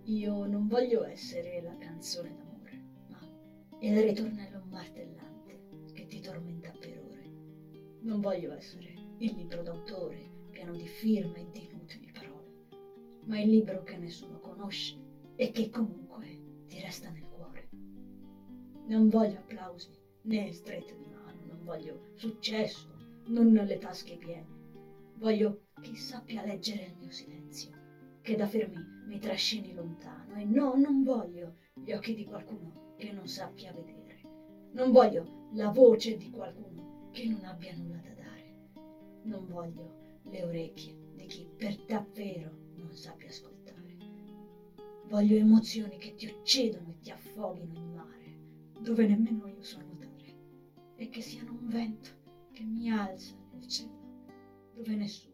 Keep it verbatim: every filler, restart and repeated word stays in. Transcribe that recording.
Io non voglio essere la canzone d'amore, ma il ritornello martellante che ti tormenta per ore. Non voglio essere il libro d'autore pieno di firme e di inutili parole, ma il libro che nessuno conosce e che comunque ti resta nel cuore. Non voglio applausi né strette di mano, non voglio successo, non le tasche piene. Voglio chi sappia leggere il mio silenzio, che da fermi mi trascini lontano. E no, non voglio gli occhi di qualcuno che non sappia vedere. Non voglio la voce di qualcuno che non abbia nulla da dare. Non voglio le orecchie di chi per davvero non sappia ascoltare. Voglio emozioni che ti uccidono e ti affoghino in mare, dove nemmeno io so nuotare, e che siano un vento che mi alza nel cielo, dove nessuno